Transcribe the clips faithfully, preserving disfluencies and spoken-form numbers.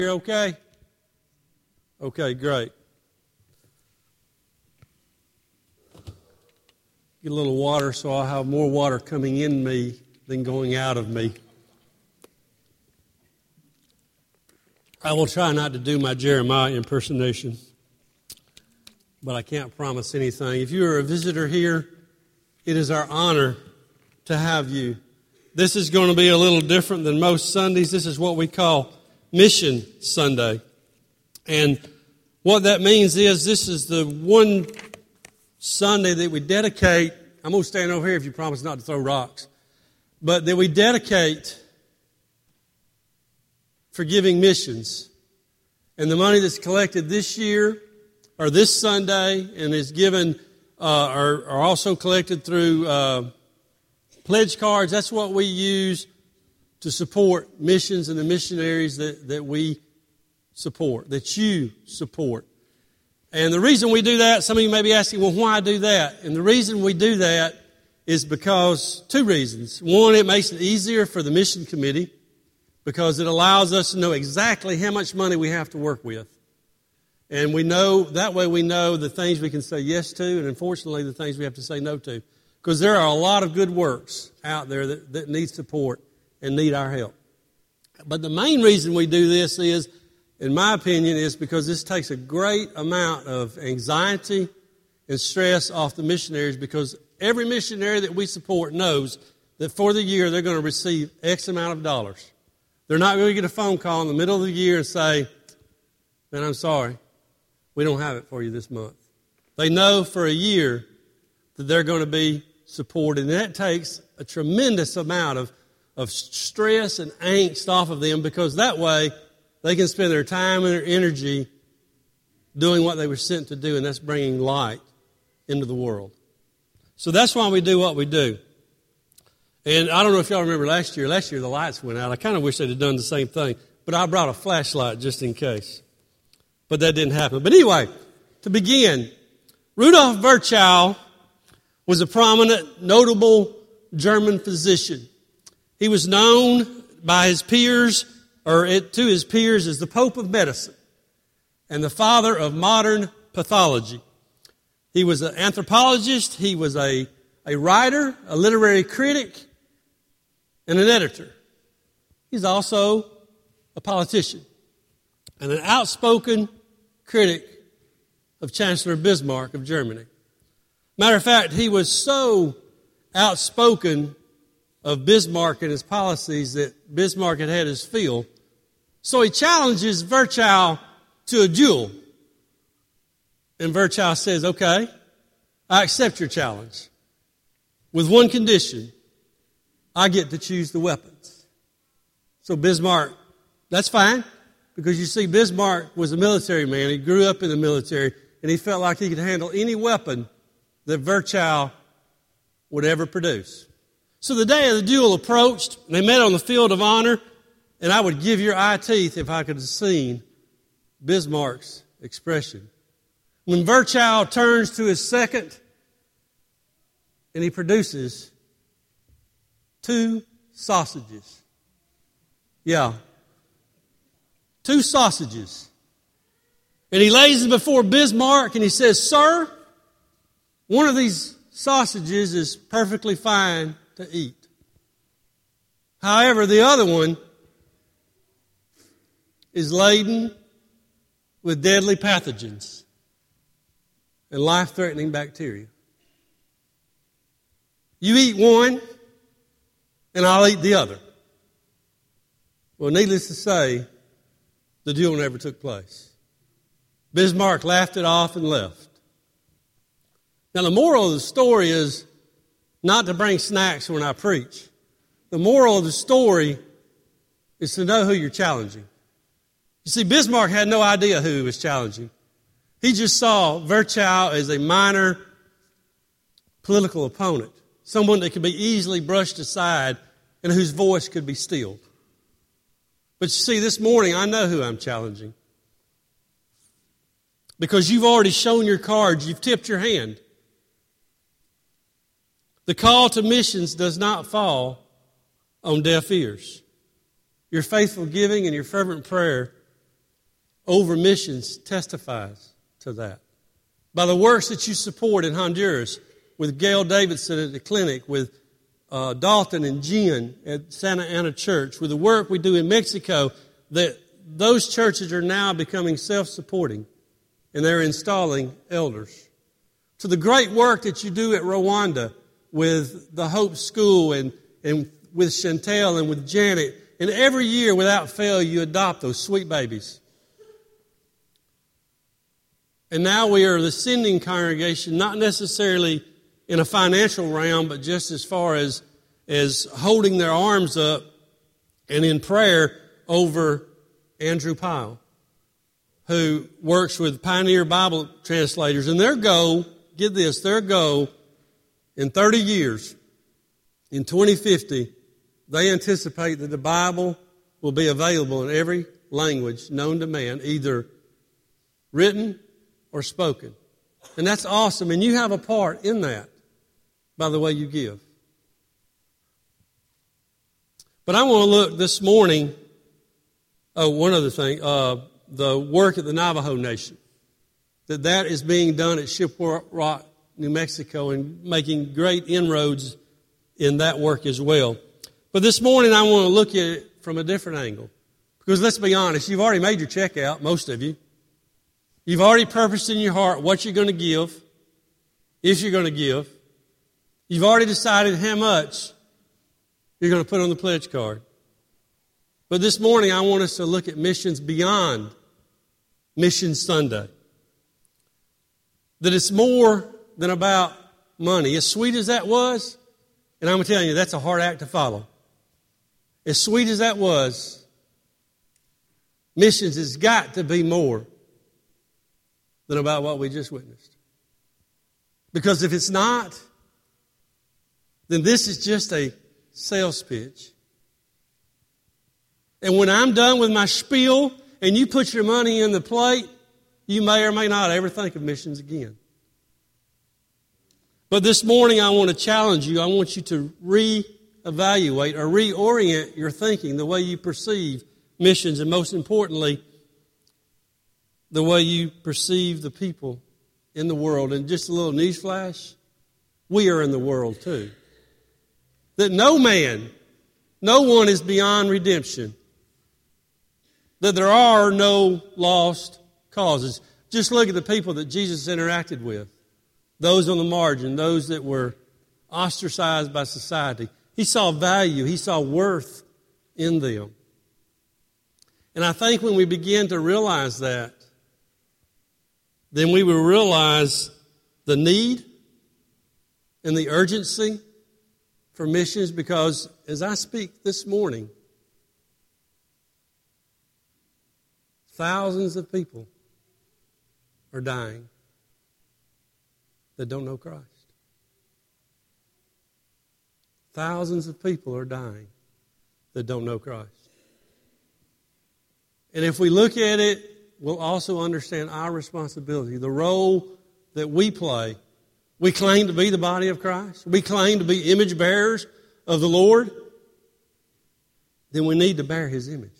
You're okay? Okay, great. Get a little water so I'll have more water coming in me than going out of me. I will try not to do my Jeremiah impersonation, but I can't promise anything. If you are a visitor here, it is our honor to have you. This is going to be a little different than most Sundays. This is what we call Mission Sunday. And what that means is this is the one Sunday that we dedicate. I'm going to stand over here if you promise not to throw rocks. But that we dedicate forgiving missions. And the money that's collected this year or this Sunday and is given uh, are, are also collected through uh, pledge cards. That's what we use to support missions and the missionaries that, that we support, that you support. And the reason we do that, some of you may be asking, well, why do that? And the reason we do that is because, two reasons. One, it makes it easier for the mission committee because it allows us to know exactly how much money we have to work with. And we know, that way we know the things we can say yes to and unfortunately the things we have to say no to. Because there are a lot of good works out there that, that need support and need our help. But the main reason we do this is, in my opinion, is because this takes a great amount of anxiety and stress off the missionaries because every missionary that we support knows that for the year they're going to receive X amount of dollars. They're not going to get a phone call in the middle of the year and say, man, I'm sorry, we don't have it for you this month. They know for a year that they're going to be supported, and that takes a tremendous amount of, of stress and angst off of them because that way they can spend their time and their energy doing what they were sent to do, and that's bringing light into the world. So that's why we do what we do. And I don't know if y'all remember last year. Last year the lights went out. I kind of wish they'd have done the same thing, but I brought a flashlight just in case. But that didn't happen. But anyway, to begin, Rudolf Virchow was a prominent, notable German physician. He was known by his peers, or it, to his peers, as the Pope of Medicine and the father of modern pathology. He was an anthropologist, he was a, a writer, a literary critic, and an editor. He's also a politician and an outspoken critic of Chancellor Bismarck of Germany. Matter of fact, he was so outspoken of Bismarck and his policies that Bismarck had had his fill. So he challenges Virchow to a duel. And Virchow says, okay, I accept your challenge. With one condition, I get to choose the weapons. So Bismarck, that's fine, because you see, Bismarck was a military man. He grew up in the military, and he felt like he could handle any weapon that Virchow would ever produce. So the day of the duel approached, and they met on the field of honor, and I would give your eye teeth if I could have seen Bismarck's expression. When Virchow turns to his second, and he produces two sausages. Yeah. Two sausages. And he lays them before Bismarck, and he says, sir, one of these sausages is perfectly fine to eat. However, the other one is laden with deadly pathogens and life-threatening bacteria. You eat one, and I'll eat the other. Well, needless to say, the duel never took place. Bismarck laughed it off and left. Now, the moral of the story is not to bring snacks when I preach. The moral of the story is to know who you're challenging. You see, Bismarck had no idea who he was challenging. He just saw Virchow as a minor political opponent, someone that could be easily brushed aside and whose voice could be stilled. But you see, this morning, I know who I'm challenging. Because you've already shown your cards, you've tipped your hand. The call to missions does not fall on deaf ears. Your faithful giving and your fervent prayer over missions testifies to that. By the works that you support in Honduras, with Gail Davidson at the clinic, with uh, Dalton and Jen at Santa Ana Church, with the work we do in Mexico, that those churches are now becoming self-supporting, and they're installing elders. To the great work that you do at Rwanda with the Hope School and, and with Chantel and with Janet, and every year without fail you adopt those sweet babies. And now we are the sending congregation, not necessarily in a financial realm, but just as far as, as holding their arms up and in prayer over Andrew Pyle, who works with Pioneer Bible Translators. And their goal, get this, their goal in thirty years, in twenty fifty, they anticipate that the Bible will be available in every language known to man, either written or spoken. And that's awesome. And you have a part in that by the way you give. But I want to look this morning, oh, one other thing, uh, the work at the Navajo Nation. That that is being done at Shiprock, New Mexico, and making great inroads in that work as well. But this morning I want to look at it from a different angle. Because let's be honest, you've already made your check out, most of you. You've already purposed in your heart what you're going to give, if you're going to give. You've already decided how much you're going to put on the pledge card. But this morning I want us to look at missions beyond Mission Sunday. That it's more than about money. As sweet as that was, and I'm telling you, that's a hard act to follow. As sweet as that was, missions has got to be more than about what we just witnessed. Because if it's not, then this is just a sales pitch. And when I'm done with my spiel and you put your money in the plate, you may or may not ever think of missions again. But this morning I want to challenge you. I want you to reevaluate or reorient your thinking, the way you perceive missions, and most importantly, the way you perceive the people in the world. And just a little newsflash, we are in the world too. That no man, no one is beyond redemption. That there are no lost causes. Just look at the people that Jesus interacted with. Those on the margin, those that were ostracized by society. He saw value, he saw worth in them. And I think when we begin to realize that, then we will realize the need and the urgency for missions, because as I speak this morning, thousands of people are dying that don't know Christ. Thousands of people are dying that don't know Christ. And if we look at it, we'll also understand our responsibility, the role that we play. We claim to be the body of Christ. We claim to be image bearers of the Lord. Then we need to bear His image.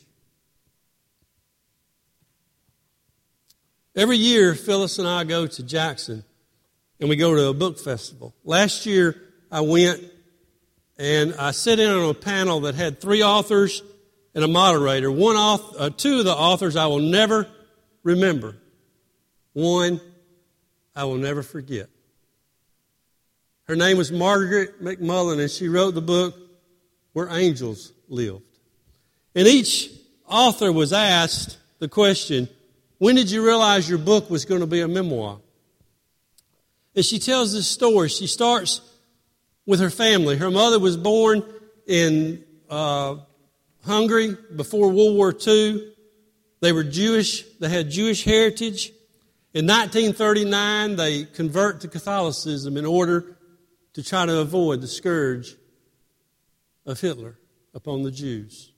Every year, Phyllis and I go to Jackson, and we go to a book festival. Last year, I went, and I sat in on a panel that had three authors and a moderator. One author, uh, two of the authors I will never remember. One I will never forget. Her name was Margaret McMullen, and she wrote the book Where Angels Lived. And each author was asked the question, when did you realize your book was going to be a memoir? And she tells this story. She starts with her family. Her mother was born in uh, Hungary before World War Two. They were Jewish. They had Jewish heritage. In nineteen thirty-nine, they convert to Catholicism in order to try to avoid the scourge of Hitler upon the Jews.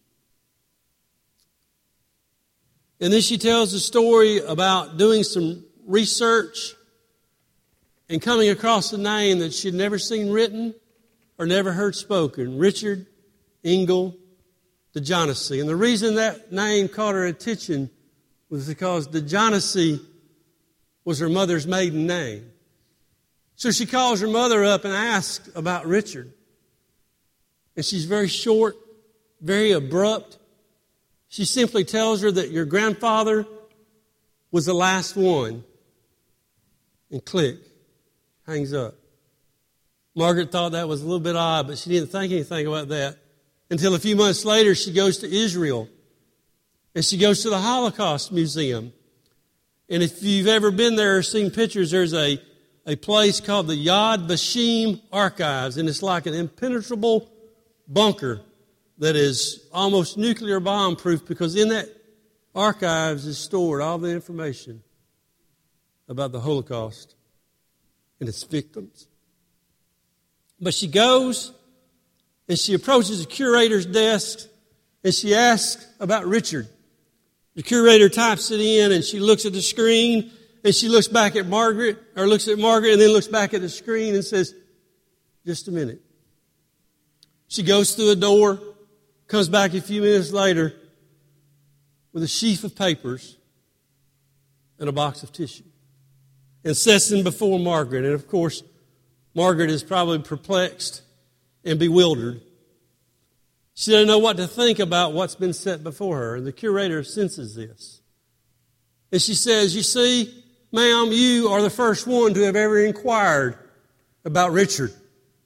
And then she tells a story about doing some research and coming across a name that she'd never seen written or never heard spoken, Richard Engel DeJohnessy. And the reason that name caught her attention was because Dejonacy was her mother's maiden name. So she calls her mother up and asks about Richard. And she's very short, very abrupt. She simply tells her that your grandfather was the last one. And click, hangs up. Margaret thought that was a little bit odd, but she didn't think anything about that until a few months later she goes to Israel. And she goes to the Holocaust Museum. And if you've ever been there or seen pictures, there's a, a place called the Yad Vashem Archives. And it's like an impenetrable bunker that is almost nuclear bomb proof, because in that archives is stored all the information about the Holocaust and its victims. But she goes and she approaches the curator's desk and she asks about Richard. The curator types it in and she looks at the screen and she looks back at Margaret, or looks at Margaret and then looks back at the screen and says, just a minute. She goes through a door, comes back a few minutes later with a sheaf of papers and a box of tissue and sets them before Margaret. And of course, Margaret is probably perplexed and bewildered. She doesn't know what to think about what's been set before her, and the curator senses this. And she says, you see, ma'am, you are the first one to have ever inquired about Richard.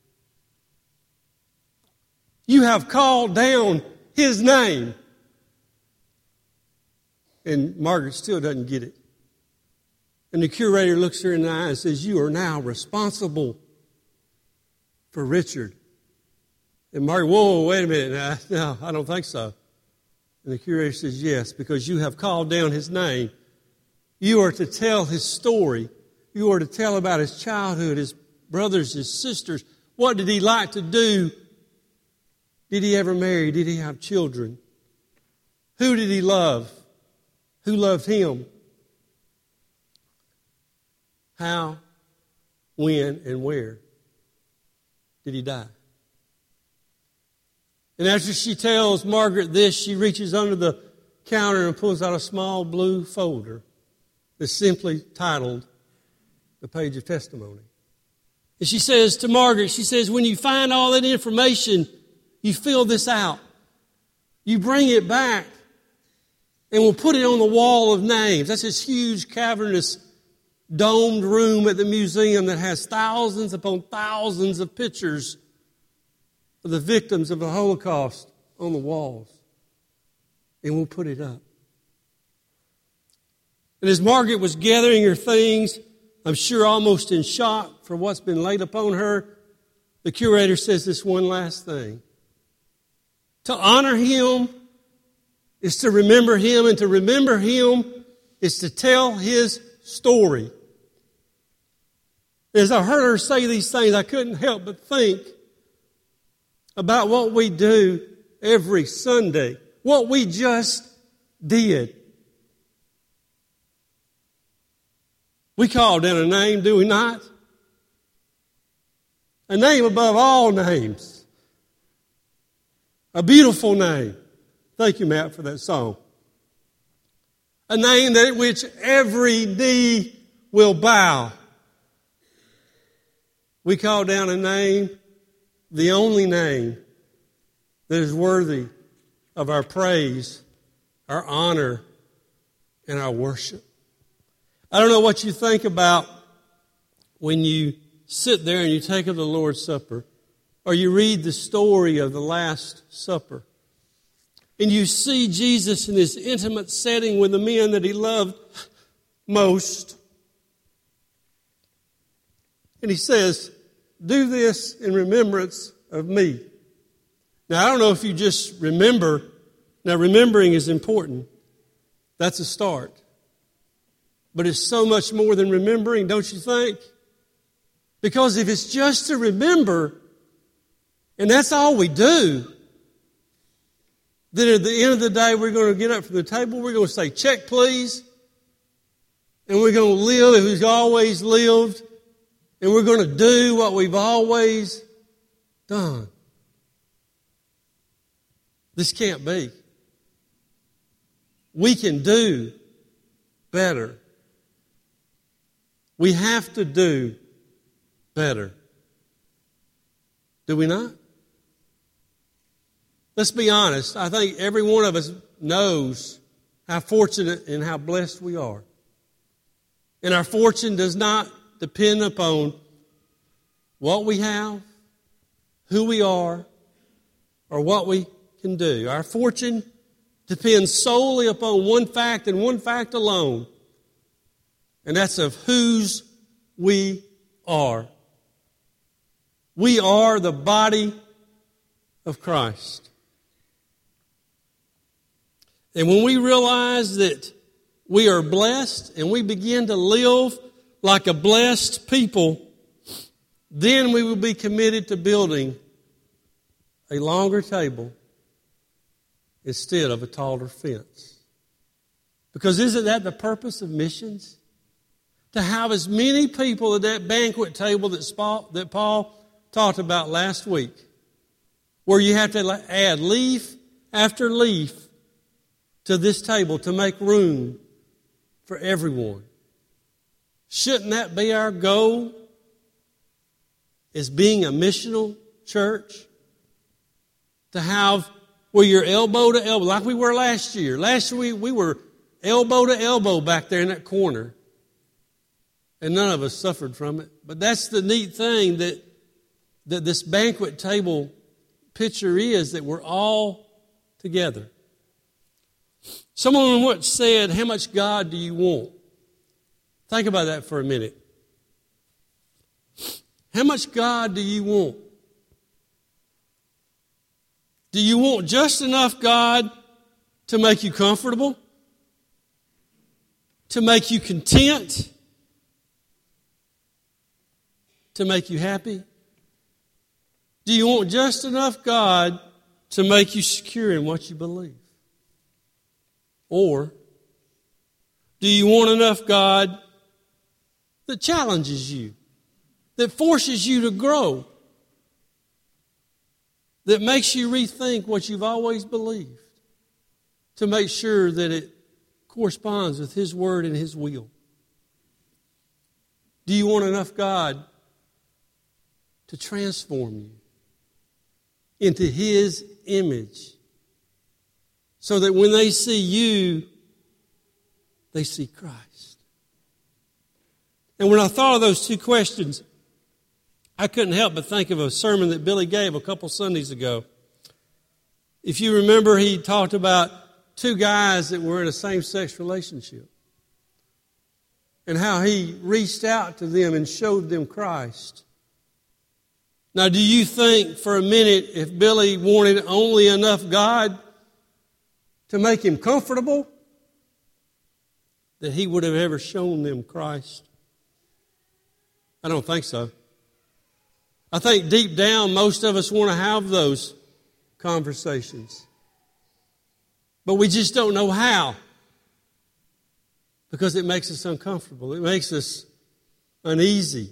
You have called down his name. And Margaret still doesn't get it. And the curator looks her in the eye and says, you are now responsible for Richard. And Margaret, whoa, wait a minute. No, I don't think so. And the curator says, yes, because you have called down his name. You are to tell his story. You are to tell about his childhood, his brothers, his sisters. What did he like to do? Did he ever marry? Did he have children? Who did he love? Who loved him? How, when, and where did he die? And after she tells Margaret this, she reaches under the counter and pulls out a small blue folder that's simply titled The Page of Testimony. And she says to Margaret, she says, when you find all that information, you fill this out. You bring it back and we'll put it on the wall of names. That's this huge cavernous domed room at the museum that has thousands upon thousands of pictures of the victims of the Holocaust on the walls. And we'll put it up. And as Margaret was gathering her things, I'm sure almost in shock for what's been laid upon her, the curator says this one last thing. To honor him is to remember him, and to remember him is to tell his story. As I heard her say these things, I couldn't help but think about what we do every Sunday, what we just did. We call down a name, do we not? A name above all names. A beautiful name. Thank you, Matt, for that song. A name that at which every knee will bow. We call down a name, the only name that is worthy of our praise, our honor, and our worship. I don't know what you think about when you sit there and you take of the Lord's Supper, or you read the story of the Last Supper, and you see Jesus in this intimate setting with the men that he loved most. And he says, do this in remembrance of me. Now, I don't know if you just remember. Now, remembering is important. That's a start. But it's so much more than remembering, don't you think? Because if it's just to remember, and that's all we do, then at the end of the day, we're going to get up from the table, we're going to say, check, please. And we're going to live as we've always lived. And we're going to do what we've always done. This can't be. We can do better. We have to do better. Do we not? Let's be honest. I think every one of us knows how fortunate and how blessed we are. And our fortune does not depend upon what we have, who we are, or what we can do. Our fortune depends solely upon one fact and one fact alone, and that's of whose we are. We are the body of Christ. And when we realize that we are blessed and we begin to live like a blessed people, then we will be committed to building a longer table instead of a taller fence. Because isn't that the purpose of missions? To have as many people at that banquet table that Paul talked about last week, where you have to add leaf after leaf to this table to make room for everyone. Shouldn't that be our goal as being a missional church? To have where you're elbow to elbow, like we were last year. Last year we, we were elbow to elbow back there in that corner. And none of us suffered from it. But that's the neat thing that, that this banquet table picture is, that we're all together. Someone once said, how much God do you want? Think about that for a minute. How much God do you want? Do you want just enough God to make you comfortable? To make you content? To make you happy? Do you want just enough God to make you secure in what you believe? Or do you want enough God that challenges you, that forces you to grow, that makes you rethink what you've always believed, to make sure that it corresponds with His Word and His will? Do you want enough God to transform you into His image, so that when they see you, they see Christ? And when I thought of those two questions, I couldn't help but think of a sermon that Billy gave a couple Sundays ago. If you remember, he talked about two guys that were in a same-sex relationship and how he reached out to them and showed them Christ. Now, do you think for a minute if Billy wanted only enough God to make him comfortable, that he would have ever shown them Christ? I don't think so. I think deep down most of us want to have those conversations. But we just don't know how, because it makes us uncomfortable. It makes us uneasy.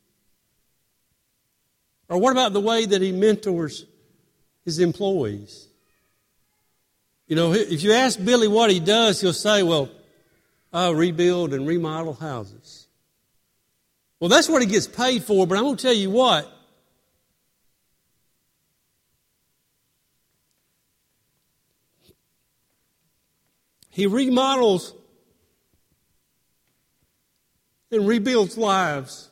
Or what about the way that he mentors his employees? You know, if you ask Billy what he does, he'll say, well, I rebuild and remodel houses. Well, that's what he gets paid for, but I'm going to tell you what. He remodels and rebuilds lives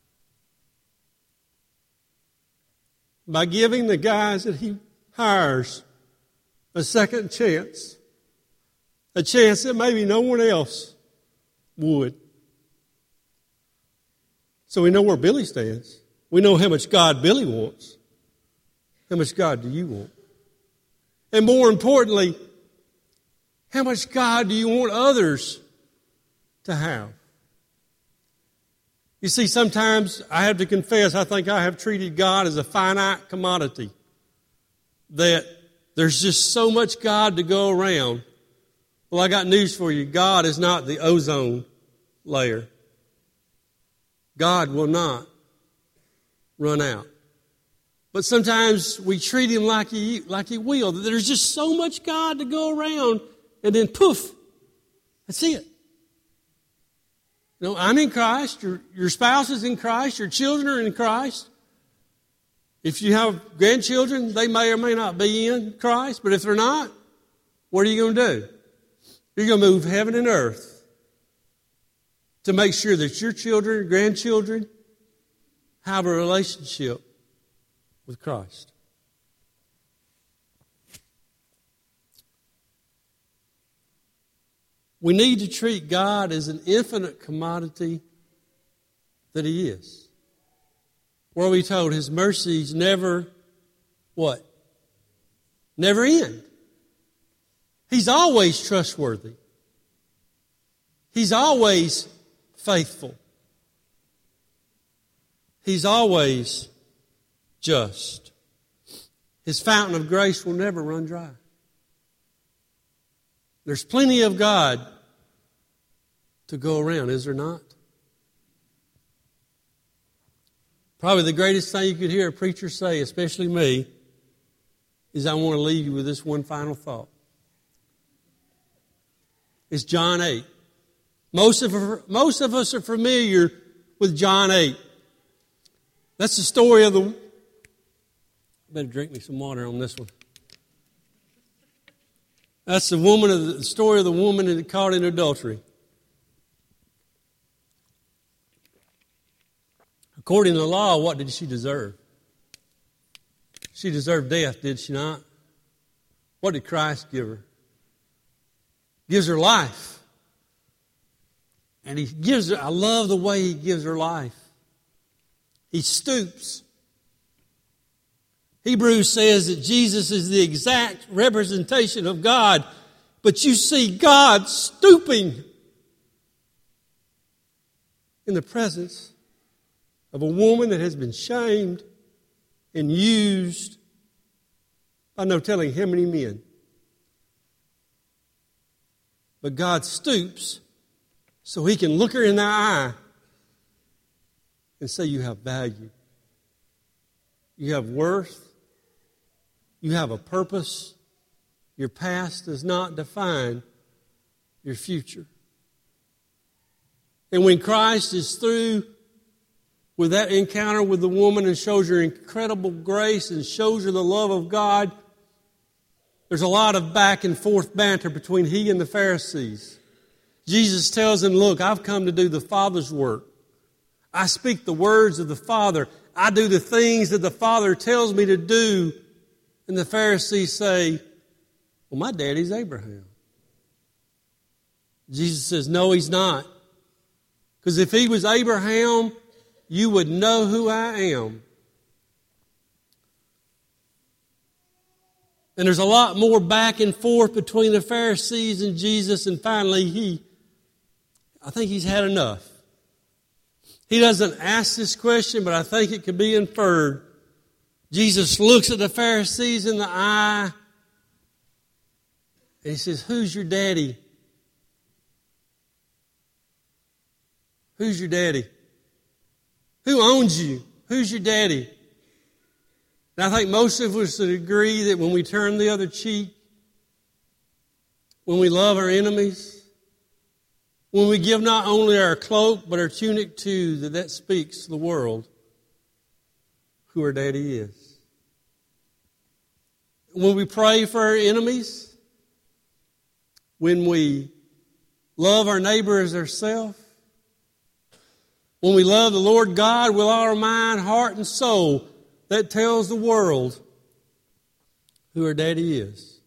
by giving the guys that he hires a second chance, a chance that maybe no one else would. So we know where Billy stands. We know how much God Billy wants. How much God do you want? And more importantly, how much God do you want others to have? You see, sometimes I have to confess, I think I have treated God as a finite commodity. That there's just so much God to go around. Well, I got news for you. God is not the ozone layer. God will not run out. But sometimes we treat Him like He, like He will. There's just so much God to go around, and then poof, that's it. No, I'm in Christ. Your, your spouse is in Christ. Your children are in Christ. If you have grandchildren, they may or may not be in Christ. But if they're not, what are you going to do? You're going to move heaven and earth to make sure that your children, grandchildren, have a relationship with Christ. We need to treat God as an infinite commodity that He is. Where we told His mercies never, what? Never end. He's always trustworthy. He's always faithful. He's always just. His fountain of grace will never run dry. There's plenty of God to go around, is there not? Probably the greatest thing you could hear a preacher say, especially me, is I want to leave you with this one final thought. It's John eight. Most of, most of us are familiar with John eight. That's the story of the... Better drink me some water on this one. That's the woman of the, the story of the woman caught in adultery. According to the law, what did she deserve? She deserved death, did she not? What did Christ give her? Gives her life. And He gives her, I love the way He gives her life. He stoops. Hebrews says that Jesus is the exact representation of God, but you see God stooping in the presence of a woman that has been shamed and used by no telling how many men. But God stoops so He can look her in the eye and say, you have value. You have worth. You have a purpose. Your past does not define your future. And when Christ is through with that encounter with the woman and shows her incredible grace and shows her the love of God, there's a lot of back and forth banter between He and the Pharisees. Jesus tells them, look, I've come to do the Father's work. I speak the words of the Father. I do the things that the Father tells me to do. And the Pharisees say, well, my daddy's Abraham. Jesus says, no, he's not. Because if he was Abraham, you would know who I am. And there's a lot more back and forth between the Pharisees and Jesus. And finally, he, I think he's had enough. He doesn't ask this question, but I think it could be inferred. Jesus looks at the Pharisees in the eye and He says, who's your daddy? Who's your daddy? Who owns you? Who's your daddy? And I think most of us would agree that when we turn the other cheek, when we love our enemies, when we give not only our cloak but our tunic too, that that speaks to the world who our daddy is. When we pray for our enemies, when we love our neighbor as ourselves, when we love the Lord God with all our mind, heart, and soul, that tells the world who our daddy is.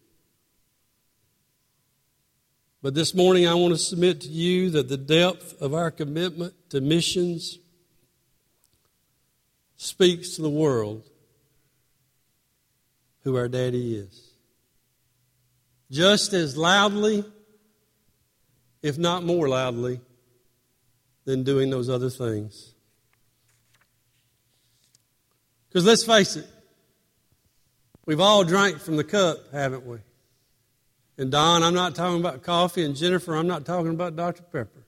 But this morning I want to submit to you that the depth of our commitment to missions speaks to the world who our daddy is. Just as loudly, if not more loudly, than doing those other things. Because let's face it, we've all drank from the cup, haven't we? And Don, I'm not talking about coffee, and Jennifer, I'm not talking about Doctor Pepper.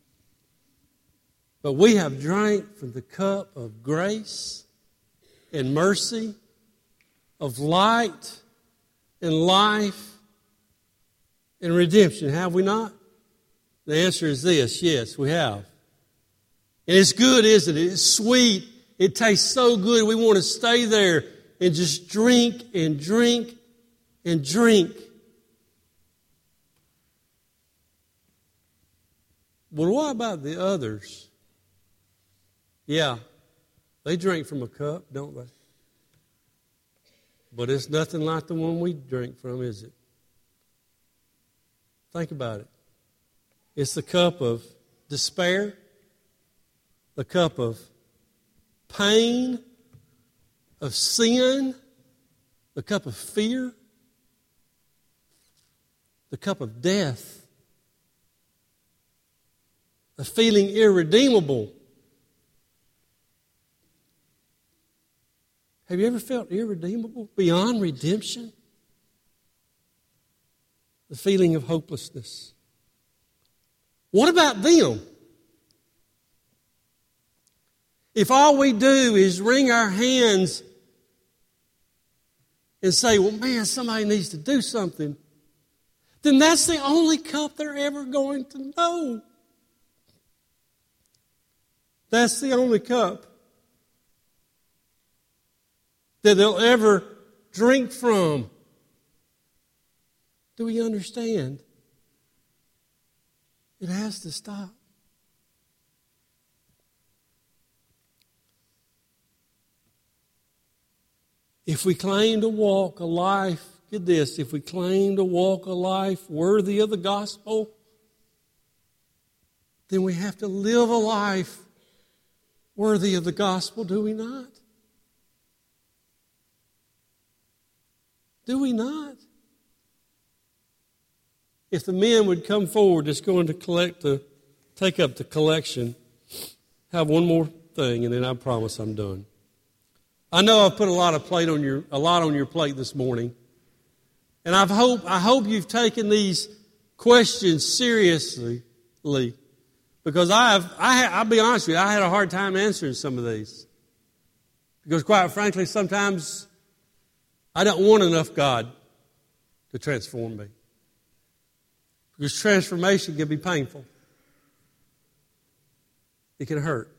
But we have drank from the cup of grace and mercy, of light and life and redemption, have we not? The answer is this, yes, we have. And it's good, isn't it? It's sweet. It tastes so good. We want to stay there and just drink and drink and drink. But what about the others? Yeah, they drink from a cup, don't they? But it's nothing like the one we drink from, is it? Think about it. It's the cup of despair, the cup of pain, of sin, the cup of fear, the cup of death, a feeling irredeemable. Have you ever felt irredeemable, beyond redemption? The feeling of hopelessness. What about them? If all we do is wring our hands and say, well, man, somebody needs to do something, then that's the only cup they're ever going to know. That's the only cup that they'll ever drink from. Do we understand? It has to stop. If we claim to walk a life, get this, if we claim to walk a life worthy of the gospel, then we have to live a life worthy of the gospel, do we not? Do we not? If the men would come forward that's going to collect the, take up the collection, have one more thing, and then I promise I'm done. I know I've put a lot of plate on your a lot on your plate this morning, and I've hope I hope you've taken these questions seriously, because I have I I'll be honest with you, I had a hard time answering some of these, because quite frankly, sometimes I don't want enough God to transform me. Because transformation can be painful. It can hurt.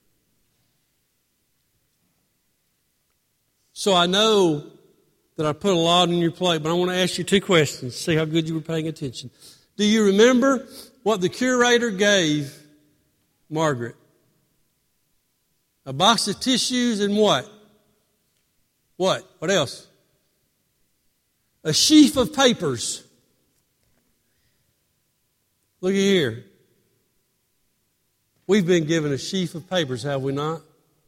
So I know that I put a lot on your plate, but I want to ask you two questions, see how good you were paying attention. Do you remember what the curator gave Margaret? A box of tissues and what? What? What else? A sheaf of papers. Look at here. We've been given a sheaf of papers, have we not?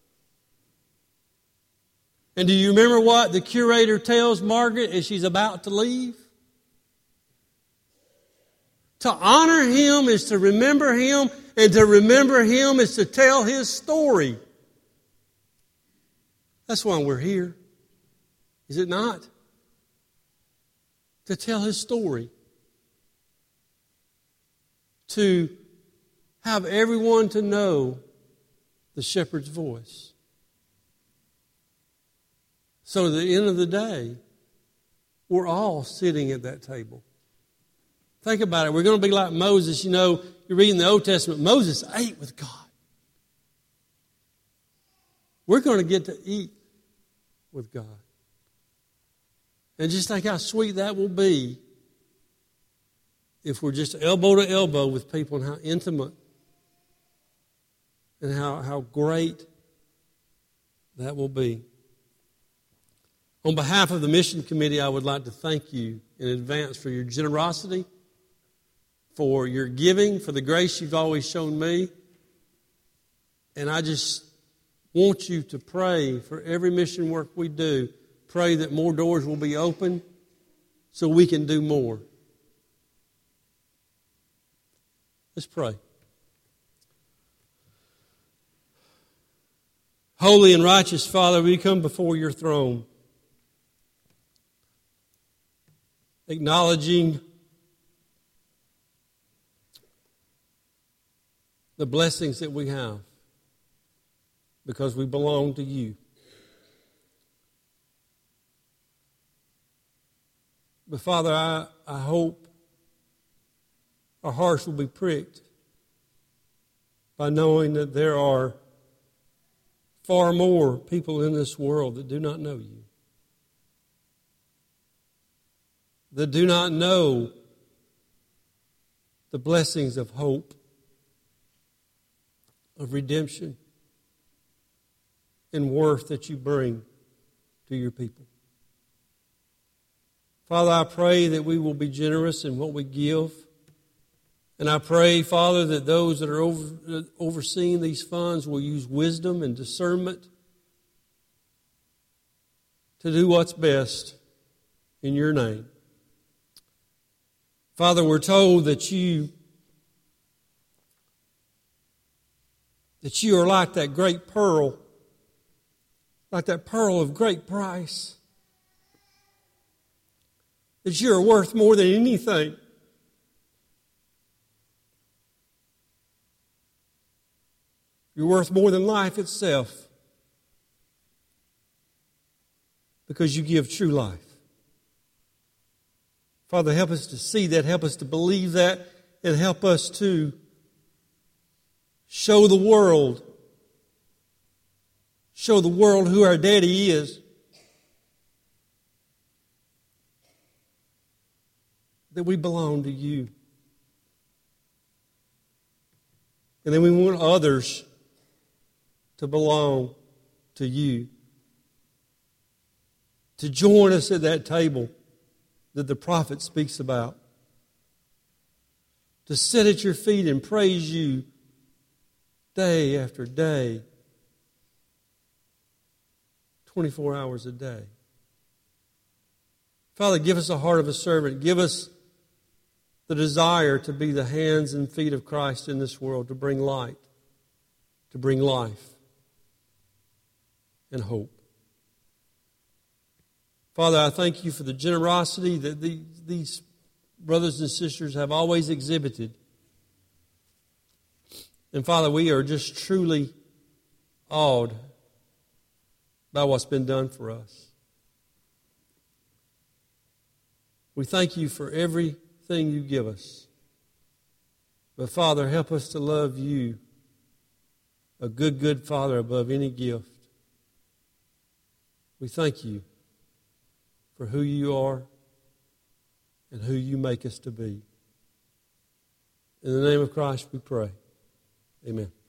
And do you remember what the curator tells Margaret as she's about to leave? To honor him is to remember him, and to remember him is to tell his story. That's why we're here. Is it not? To tell his story. To have everyone to know the shepherd's voice. So at the end of the day, we're all sitting at that table. Think about it. We're going to be like Moses. You know, you're reading the Old Testament. Moses ate with God. We're going to get to eat with God. And just think how sweet that will be if we're just elbow to elbow with people, and how intimate and how, how great that will be. On behalf of the Mission Committee, I would like to thank you in advance for your generosity, for your giving, for the grace you've always shown me. And I just want you to pray for every mission work we do. Pray that more doors will be open so we can do more. Let's pray. Holy and righteous Father, we come before your throne, acknowledging the blessings that we have because we belong to you. But Father, I, I hope our hearts will be pricked by knowing that there are far more people in this world that do not know you, that do not know the blessings of hope, of redemption, and worth that you bring to your people. Father, I pray that we will be generous in what we give. And I pray, Father, that those that are over, overseeing these funds will use wisdom and discernment to do what's best in your name. Father, we're told that you that you are like that great pearl, like that pearl of great price, that you are worth more than anything. You're worth more than life itself because you give true life. Father, help us to see that, help us to believe that, and help us to show the world, show the world who our daddy is. That we belong to you. And then we want others to belong to you. To join us at that table that the prophet speaks about. To sit at your feet and praise you day after day. twenty-four hours a day. Father, give us a heart of a servant. Give us the desire to be the hands and feet of Christ in this world, to bring light, to bring life and hope. Father, I thank you for the generosity that these brothers and sisters have always exhibited. And Father, we are just truly awed by what's been done for us. We thank you for everything you give us. But Father, help us to love you, a good, good Father above any gift. We thank you for who you are and who you make us to be. In the name of Christ we pray. Amen.